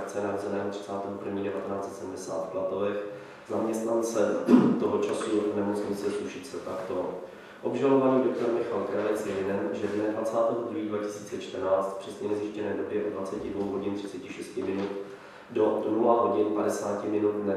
Šachce, narozeného 31.1970 v Klatovech, zaměstnance toho času nemocnice Sušice takto. Obžalovaný doktor Michal Kravec je vinen, že dne 22.2014 v přesně nezjištěné době od 22 hodin 36 minut do 0 hodin 50 minut dne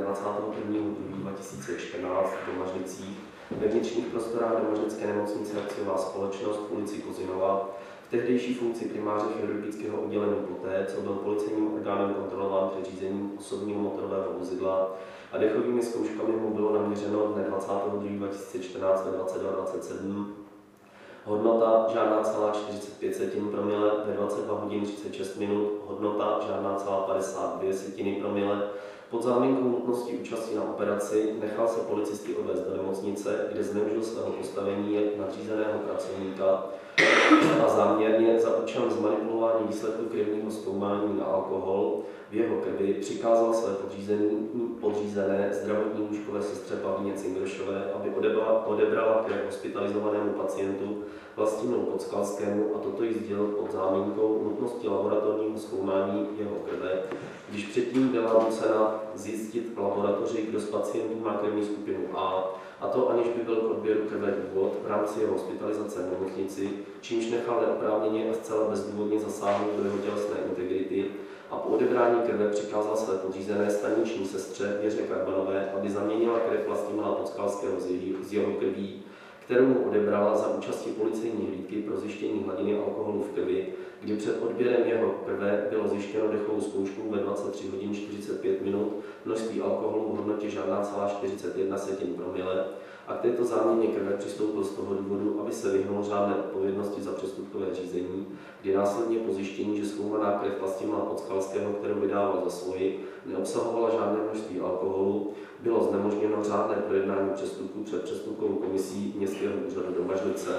21.2.2014 v Domažlicích ve vnitřních prostorách Domažlické nemocnice akciová společnost v ulici Kozinova v tehdejší funkci primáře chirurgického oddělení poté, co byl policejním orgánem kontrolován přeřízením osobního motorového vozidla a dechovými zkouškami mu bylo naměřeno dne 22.2014 ve 22.27. Hodnota žádná celá 45 setin promile ve 22 hodin 36 minut, hodnota žádná celá 52 setiny promile. Pod záminkou nutnosti účasti na operaci nechal se policisty odvést do nemocnice, kde zneužil svého postavení nadřízeného pracovníka a záměrně za účelem zmanipulování výsledku krevního zkoumání na alkohol v jeho krvi přikázal své podřízené zdravotní lůžkové sestře Pavlíně Cingrošové, aby odebrala krev hospitalizovanému pacientu Vlastimilu Podskalskému a toto jí sdělil pod záminkou nutnosti laboratorního zkoumání jeho krve, když předtím byla nucena zjistit v laboratoři, kdo z pacientů má krevní skupinu a to aniž by byl k odběru krve důvod v rámci jeho hospitalizace v nemocnici, čímž nechal neoprávněně a zcela bezdůvodně zasáhnout do jeho tělesné integrity a po odebrání krve přikázal své podřízené staniční sestře Věře Karbanové, aby zaměnila krev Vlastimila Podskalského z jeho krví, kterou mu odebrala za účasti policejní hlídky pro zjištění hladiny alkoholu v krvi, kdy před odběrem jeho krve bylo zjištěno dechovou zkouškou ve 23 hodin 45 minut množství alkoholu v hodnotě žádná celá 41 setin promile a k této záměně krve přistoupil z toho důvodu, aby se vyhnul řádné odpovědnosti za přestupkové řízení, kdy následně po zjištění, že zkoumaná krev Vlastimila Podskalského, kterou vydával za svoji, neobsahovala žádné množství alkoholu, bylo znemožněno řádné projednání přestupku před přestupkovou komisí Městského úřadu Domažlice.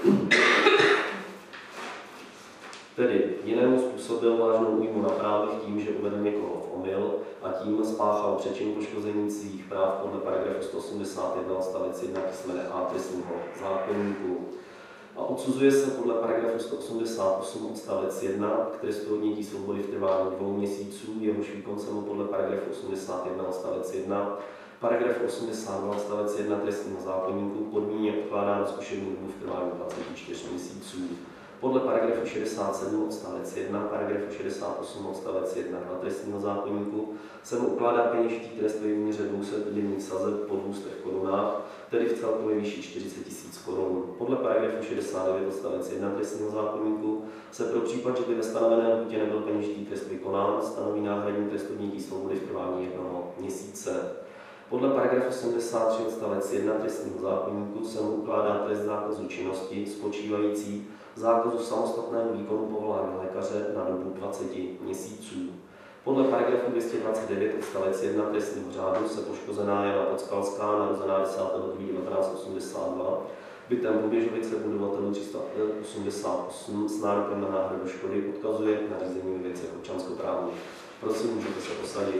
Tedy jinému způsobil vážnou újmu na právech tím, že uvedl někoho v omyl a tím spáchal přečin poškození svých práv podle paragrafu 181 odstavec 1 písmene A trestního zákoníku. A odsuzuje se podle paragrafu 188 odstavec 1 k trestu odnětí svobody v trvání 2 měsíců, jehož výkon se mu podle paragrafu 81 odstavec 1, paragraf 82 odstavec 1 trestního zákoníku podmíněně odkládán zkušební dobu v trvání 24 měsíců. Podle paragrafu 67 odstavec 1, paragrafu 68 odstavec 1 trestního zákoníku se mu ukládá peněžitý trest ve výměře 200 denních sazeb po 200 korunách, tedy v celkové výši 40 000 korun. Podle paragrafu 69 odstavec 1 trestního zákoníku se pro případ, že by ve stanovené lhůtě nebyl peněžitý trest vykonán, stanoví náhradní trest odnětí svobody v trvání 1 měsíce. Podle paragrafu 73 odstavec 1 trestního zákoníku se mu ukládá trest zákazu činnosti spočívající zákazu samostatného výkonu povolání lékaře na dobu 20 měsíců. Podle paragrafu 229 odstavec 1 trestního řádu se poškozená Jana Podskalská, narozená 10.2.1982, bytem Buběžovice budovatelů 388 s nárokem na náhradu škody odkazuje na řízení ve věcech občanskoprávních. Prosím, můžete se posadit.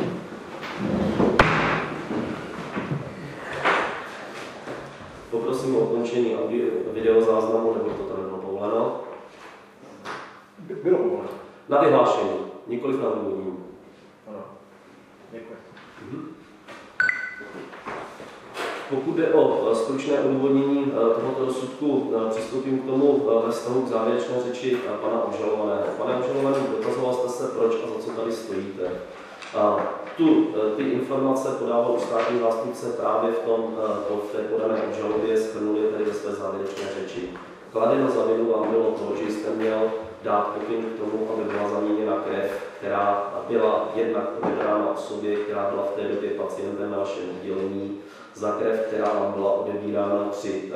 Poprosím o ukončení videozáznamu, nebo to nebylo povoleno. Bylo povoleno. Na vyhlášení, nikoliv na odůvodnění. Ano, děkuji. Pokud jde o stručné odůvodnění tohoto rozsudku, přistoupím k tomu ve vztahu k závěrečné řeči pana obžalovaného. Pane obžalovaný, dotazoval jste se, proč a za co tady stojíte. Ty informace podával státní zástupce právě v té podané obžalobě, shrnuli tady ve své závěrečné řeči. Kladeno za vinu vám bylo to, že jste měl dát pokyn k tomu, aby byla zaměněna krev, která byla jednak odebrána osobě, která byla v té době pacientem na vašem oddělení, za krev, která vám byla odebírána při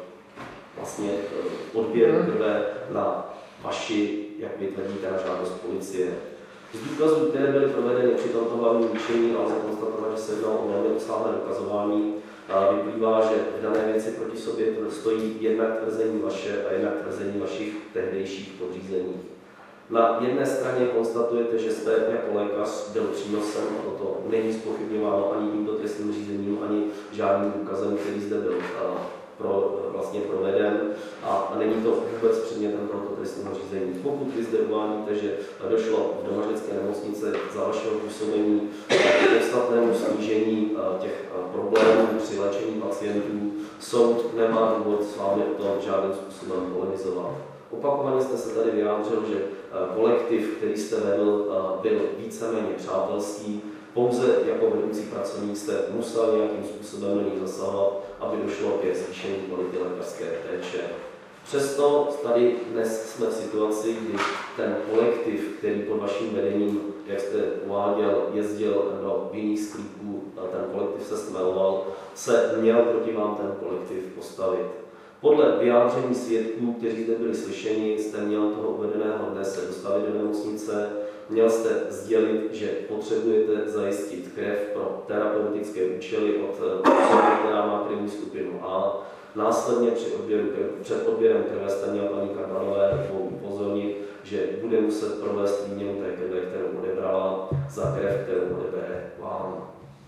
odběru krve na vaši, jak vy tvrdíte, na žádost policie. Z důkazů, které byly provedeny při tomto hlavním líčení, ale konstatovat, že se jednalo o velmi obsáhlé dokazování, vyplývá, že v dané věci proti sobě stojí jednak tvrzení vaše a jednak tvrzení vašich tehdejších podřízených. Na jedné straně konstatujete, že jste jako lékař byl přínosem, a toto není zpochybňováno ani tímto trestním řízením, ani žádným důkazem, který zde byl vlastně proveden a není to vůbec předmětem tohoto trestního řízení. Pokud vy zde uvádíte, že došlo v domažlické nemocnici za vašeho působení k podstatnému snížení těch problémů při léčení pacientů, soud nemá důvod s vámi o tom žádným způsobem polemizovat. Opakovaně jste se tady vyjádřil, že kolektiv, který jste vedl, byl víceméně přátelský. Pouze jako vedoucí pracovník jste musel nějakým způsobem do nich zasahovat, aby došlo ke zvýšení kvality lékařské péče. Přesto tady dnes jsme v situaci, kdy ten kolektiv, který pod vaším vedením, jak jste uváděl, jezdil do jiných sklípků, ten kolektiv se stmeloval, se měl proti vám ten kolektiv postavit. Podle vyjádření svědků, kteří zde byli slyšeni, jste měl toho uvedeného dne se dostavit do nemocnice, měl jste sdělit, že potřebujete zajistit krev pro terapeutické účely od osoby, která má krevní skupinu A. Následně před odběrem krve jste měl paní Karmanové upozornit, že bude muset provést výměnu té krve, kterou odebrala, za krev, kterou odebere vám.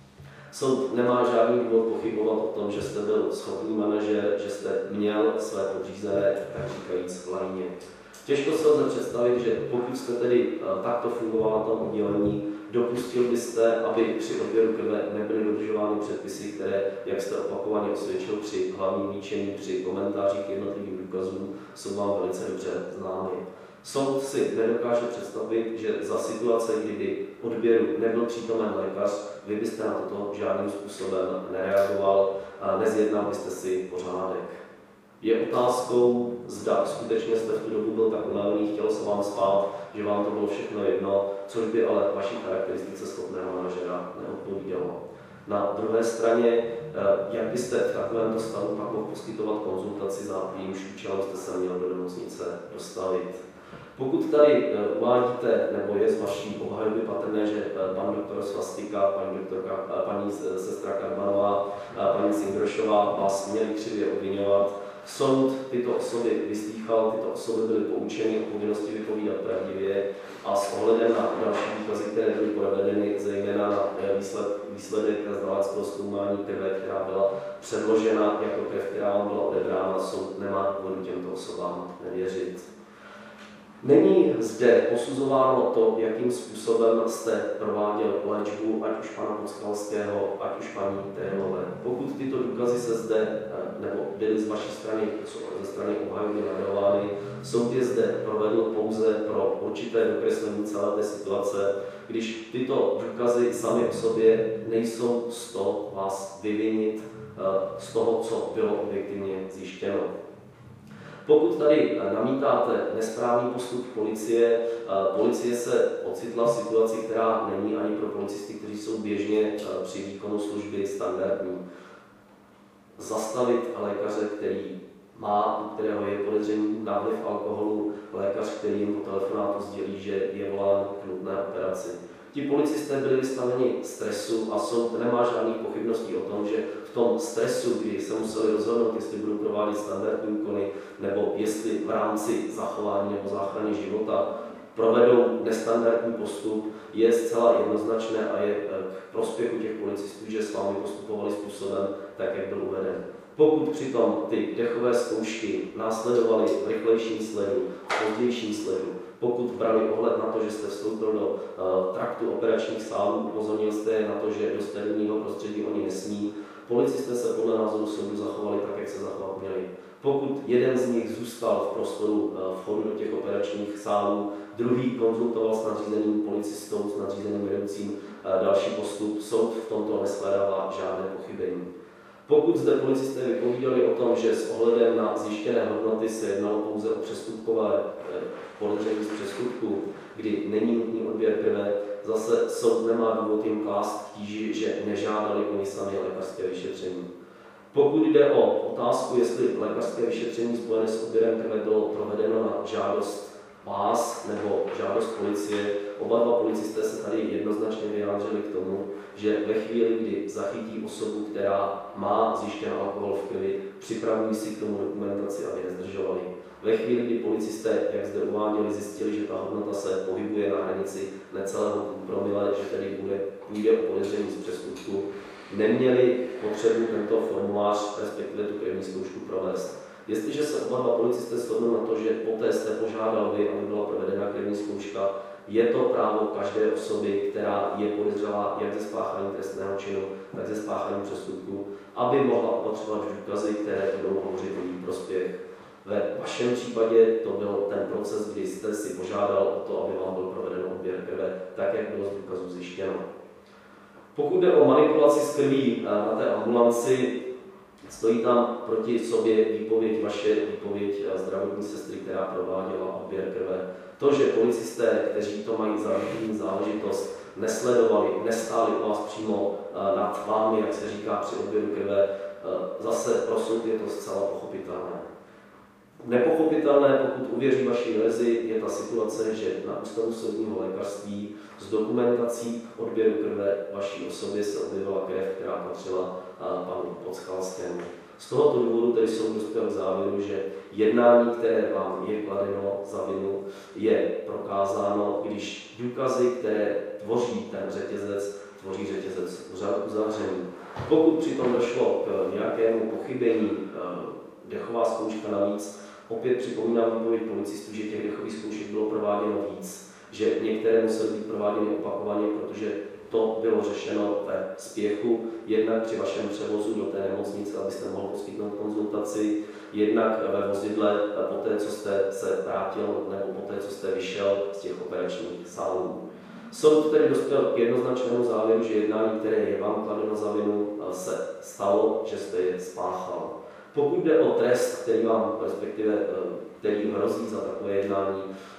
Soud nemá žádný důvod pochybovat o tom, že jste byl schopný manažer, že jste měl své podřízené, tak říkajíc, v lajně. Těžko se lze představit, že pokud jste tedy takto fungoval na tom oddělení, dopustil byste, aby při odběru krve nebyly dodržovány předpisy, které, jak jste opakovaně osvědčil při hlavním líčení, při komentářích jednotlivých důkazů, jsou vám velice dobře známy. Soud si nedokáže představit, že za situace, kdy odběru nebyl přítomen lékař, vy byste na toto žádným způsobem nereagoval a nezjednal byste si pořádek. Je otázkou, zda skutečně jste v tu dobu byl tak unavený, chtěl se vám spát, že vám to bylo všechno jedno, což by ale vaší charakteristice schopného manažera neodpovídalo. Na druhé straně, jak byste v takovémto stavu pak mohl poskytovat konzultaci, za jejímž účelem jste se měl do nemocnice dostavit. Pokud tady uvádíte, nebo je z vaší obhajoby patrné, že pan doktor Svastika, paní sestra Karmanová, paní Cingrošová vás měli křivě obviňovat, soud tyto osoby vyslýchal, tyto osoby byly poučeny o povinnosti vypovídat pravdivě a s ohledem na další důkazy, které byly provedeny, zejména na výsledek znaleckého zkoumání krve, která byla předložena jako krev, která vám byla odebrána, soud nemá důvodu těmto osobám nevěřit. Není zde posuzováno to, jakým způsobem jste prováděl léčbu, ať už pana Podskalského, ať už paní Télové. Pokud tyto důkazy se zde, nebo byly z vaší strany, ze strany obhajoby navrhovány, soud je zde provedl pouze pro určité dokreslení celé té situace, když tyto důkazy sami o sobě nejsou z toho vás vyvinit z toho, co bylo objektivně zjištěno. Pokud tady namítáte nesprávný postup policie, policie se ocitla v situaci, která není ani pro policisty, kteří jsou běžně při výkonu služby standardní. Zastavit lékaře, který má, u kterého je podezření na vliv alkoholu, lékař, který jim po telefonátu sdělí, že je volán k nutné operaci. Ti policisté byli vystaveni stresu a soud nemá žádných pochybností o tom, že v tom stresu, kdy se museli rozhodnout, jestli budou provádět standardní úkony, nebo jestli v rámci zachování nebo záchrany života provedou nestandardní postup, je zcela jednoznačné a je k prospěchu těch policistů, že s vámi postupovali způsobem tak, jak byl uveden. Pokud přitom ty dechové zkoušky následovaly v rychlejším sledu, v pozdějším sledu, pokud brali ohled na to, že jste vstoupil do traktu operačních sálů, upozornil jste je na to, že do sterilního prostředí oni nesmí, policisté se podle názoru soudu zachovali tak, jak se zachovat měli. Pokud jeden z nich zůstal v prostoru vchodu do těch operačních sálů, druhý konzultoval s nadřízeným policistou, s nadřízeným vedoucím další postup, soud v tomto neshledává žádné pochybení. Pokud zde policisté vypovídali o tom, že s ohledem na zjištěné hodnoty se jednalo pouze o přestupkové podezření z přestupku, kdy není nutný odběr krve, zase soud nemá důvod jim klást tíži, že nežádali oni sami lékařské vyšetření. Pokud jde o otázku, jestli lékařské vyšetření spojené s odběrem krve bylo provedeno na žádost vás nebo žádost policie, oba dva policisté se tady jednoznačně vyjádřili k tomu, že ve chvíli, kdy zachytí osobu, která má zjištěn alkohol v krvi, připravují si k tomu dokumentaci, aby nezdržovali. Ve chvíli, kdy policisté, jak zde uváděli, zjistili, že ta hodnota se pohybuje na hranici necelého promile, že tedy půjde o podezření z přestupku, neměli potřebu tento formulář, respektive tu krevní zkoušku provést. Jestliže se oba dva policisté shodnou na to, že poté jste požádal vy, aby byla provedena krevní zkouška, je to právo každé osoby, která je podezřelá jak ze spáchání trestného činu, tak ze spáchání přestupku, aby mohla opatřovat důkazy, které budou hovořit o její prospěch. Ve vašem případě to byl ten proces, kdy jste si požádal o to, aby vám byl proveden odběr krve, tak jak bylo z důkazů zjištěno. Pokud jde o manipulaci s krví na té ambulanci, stojí tam proti sobě výpověď vaše, výpověď zdravotní sestry, která prováděla odběr krve. To, že policisté, kteří to mají za rutinní záležitost, nesledovali, nestáli u vás přímo nad vámi, jak se říká při odběru krve, zase pro soud je to zcela pochopitelné. Nepochopitelné, pokud uvěří vaší verzi, je ta situace, že na Ústavu soudního lékařství s dokumentací odběru krve vaší osobě se objevila krev, která patřila panu Podskalskému. Z tohoto důvodu tedy soud dospěl k závěru, že jednání, které vám je kladeno za vinu, je prokázáno, když důkazy, které tvoří ten řetězec, tvoří řetězec uzavřený. Pokud přitom došlo k nějakému pochybení, dechová zkouška navíc, opět připomínám výpověď policistů, že těch dechových zkoušek bylo prováděno víc, že některé musely být prováděny opakovaně, protože to bylo řešeno ve spěchu, jednak při vašem převozu do té nemocnice, abyste mohl poskytnout konzultaci, jednak ve vozidle poté, co jste se vrátil, nebo poté, co jste vyšel z těch operačních sálů. Soud tedy dospěl k jednoznačnému závěru, že jednání, které je vám kladeno za vinu, se stalo, že jste je spáchal. Pokud jde o trest, který vám, respektive který hrozí za takové jednání,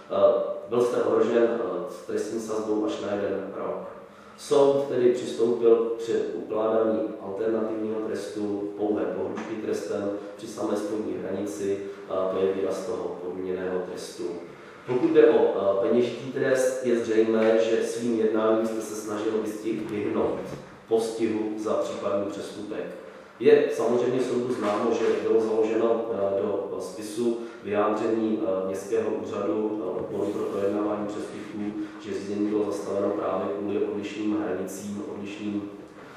byl jste ohrožen trestní sazbou až na 1 rok. Soud tedy přistoupil při ukládání alternativního trestu pouhé pohůžky trestem při samé spodní hranici, to je výraz toho podmíněného trestu. Pokud jde o peněžitý trest, je zřejmé, že svým jednáním jste se snažil vyhnout postihu za případný přestupek. Je samozřejmě soudu známo, že bylo založeno do spisu vyjádření Městského úřadu odboru pro projednávání přestupků, že řízení bylo zastaveno právě kvůli odlišným hranicím, odlišným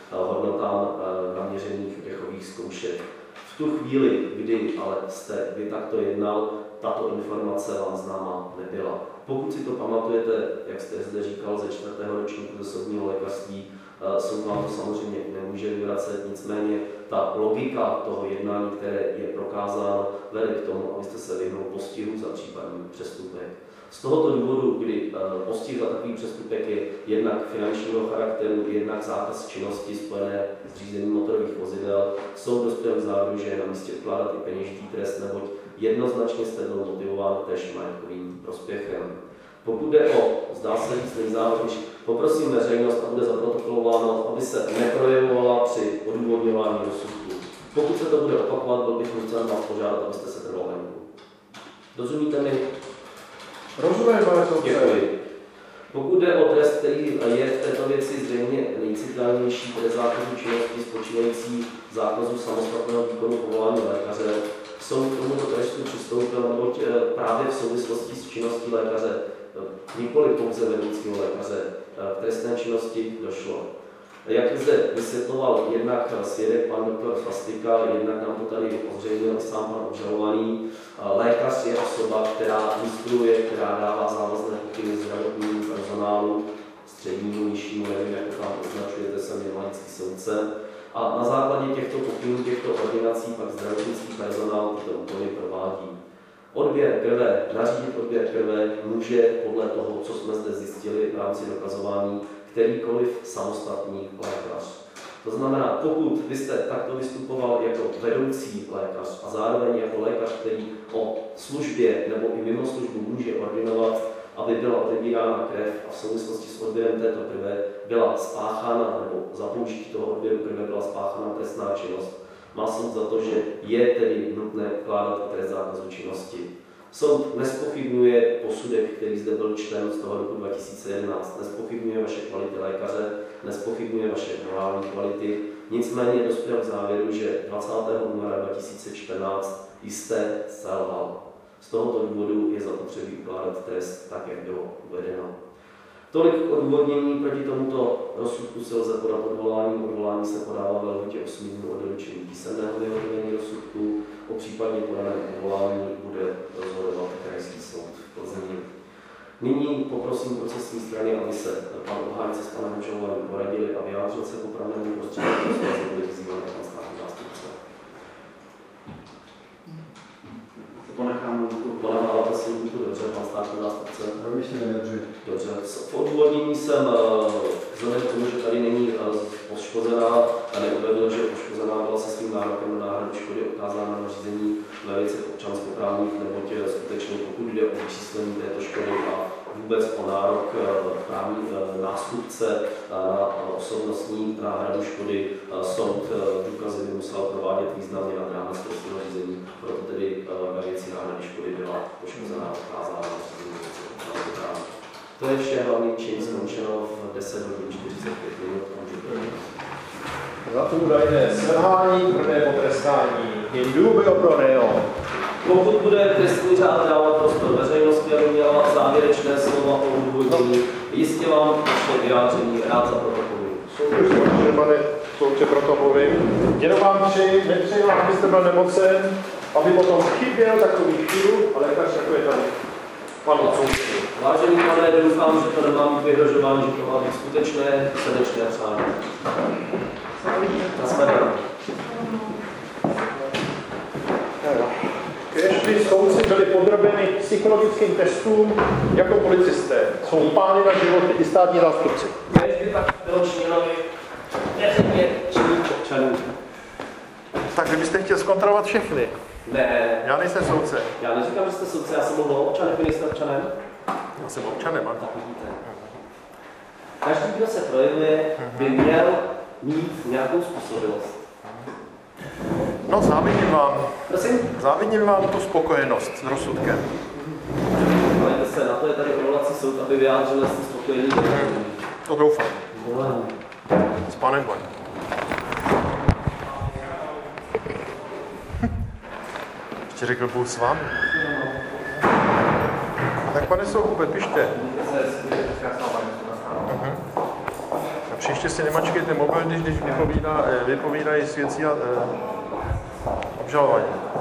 hodnotám naměřených dechových zkoušek. V tu chvíli, kdy ale jste vy takto jednal, tato informace vám známa nebyla. Pokud si to pamatujete, jak jste zde říkal, ze 4. ročníku ze soudního lékařství, soud vám to samozřejmě nemůže vyvracet, nicméně ta logika toho jednání, které je prokázáno, vede k tomu, abyste se vyhnul postihu za případný přestupek. Z tohoto důvodu, kdy postih za takový přestupek je jednak finančního charakteru, jednak zákaz činnosti spojené s řízením motorových vozidel, soud dospěl k závěru, že je na místě ukládat i peněžitý trest, neboť jednoznačně jste byl motivován též majetkovým prospěchem. Pokud jde o, zdá se víc nejzávažnější, poprosím veřejnost, a bude zaprotokolováno, aby se neprojevovala při odůvodňování rozsudku. Pokud se to bude opakovat, byl bych nucen vás požádat, abyste se trval venku. Rozumíte mi? Rozumím, pane soudce. Děkuji. Pokud jde o trest, který je v této věci zřejmě nejcitelnější, trest zákazu činnosti spočívající v zákazu samostatného výkonu povolání lékaře, soud k tomuto trestu přistoupil, neboť právě v souvislosti s činností lékaře, nikoli pouze vedoucího lékaře, k trestné činnosti došlo. Jak zde vysvětloval jednak svědek pan doktor Fastika, jednak nám to tady ozřejmil sám pan obžalovaný, lékař je osoba, která instruuje, která dává závazné pokyny zdravotnímu personálu, střednímu, nižšímu, nevím, jak to tam označujete, jsem laický soudce. A na základě těchto pokynů, těchto ordinací pak zdravotnický personál tyto úkoly provádí. Odběr krve, nařídit odběr krve může podle toho, co jsme zde zjistili v rámci dokazování, kterýkoliv samostatný lékař. To znamená, pokud vy jste takto vystupoval jako vedoucí lékař a zároveň jako lékař, který o službě nebo i mimo službu může ordinovat, aby byla odebírána krev a v souvislosti s odběrem této krve byla spáchána, nebo za použití toho odběru krve byla spáchána trestná činnost, má soud za to, že je tedy nutné ukládat trest zákazu činnosti. Soud nespochybňuje posudek, který zde byl čten z toho roku 2011, nespochybňuje vaše kvality lékaře, nespochybňuje vaše morální kvality, nicméně dospěl k závěru, že 20. února 2014 jste selhal. Z tohoto důvodu je zapotřebí ukládat trest tak, jak bylo uvedeno. Tolik k odůvodnění. Proti tomuto rozsudku se lze podat odvolání. Odvolání se podává ve lhůtě 8 dnů od doručení písemného vyhotovení rozsudku. O případně podaném odvolání bude rozhodovat Krajský soud v Plzni. Nyní poprosím procesní strany, aby se pan obhájce s panem obžalovaným poradili a vyjádřil se k opravnému prostředku, které bude vyzývat pan státní zástupce. Ponecháváte si lhůtu, dobře, pan státní zástupce? Dobře. V odůvodnění jsem, vzhledem k tomu, že tady není poškozená a neuvedl, že poškozená byla se svým nárokem na náhradu škody odkázána na řízení ve věcech občanskoprávních, neboť skutečně pokud jde o vyčíslení této škody a vůbec o nárok právní nástupce na osobnostní náhradu škody, soud důkazy by musel provádět významně nad rámec trestního řízení, proto tedy ve věci náhrady škody byla poškozená odkázána na řízení občanskoprávní. To je vše, hlavní čin skončeno v 10 hodin 45 minut. Za to údajné selhání, tvrdé potrestání. In dubio pro reo. Pokud bude trestní řád dávat prostor veřejnosti, aby měla závěrečné slova o odůvodnění, jistě vám naše vyjádření rád zaprotokoluji. Soutěž, pane soudče, proto mluvím. Jenom vám nepřeji vám, abyste byl nemocen, aby potom chyběl takový chvíl, ale lékař jako je tady. Panu soudče. Vážený pane, doufám, že to nemá být vyhrožování, že to má být skutečné, srdečné přání. Nasledanou. Kežby soudci byli podrobeni psychologickým testům jako policisté. Jsou pány na životy i státní zástupci. Kežby tak bylo členovi veřejně činných občanů. Tak kdybyste chtěl zkontrolovat všechny. Ne. Já nejsem soudce. Já neříkám, že jste soudce, já jsem mluvil o občanech, vy nejste občanem. Já jsem občanem, ano. Tak vidíte. Každý, kdo se projevuje, by měl mít nějakou způsobilost. No, závidím vám. Prosím? Závidím vám tu spokojenost s rozsudkem. Ale se na to je tady odvolací soud, aby vyjádřil, jestli spokojený. To doufám. Volám. S panem Bohem. Ještě řekl Bůh s vámi. Tak pane Soukupe, pište. A příště si nemačkejte mobil, když vypovídají svědci a obžalovaní.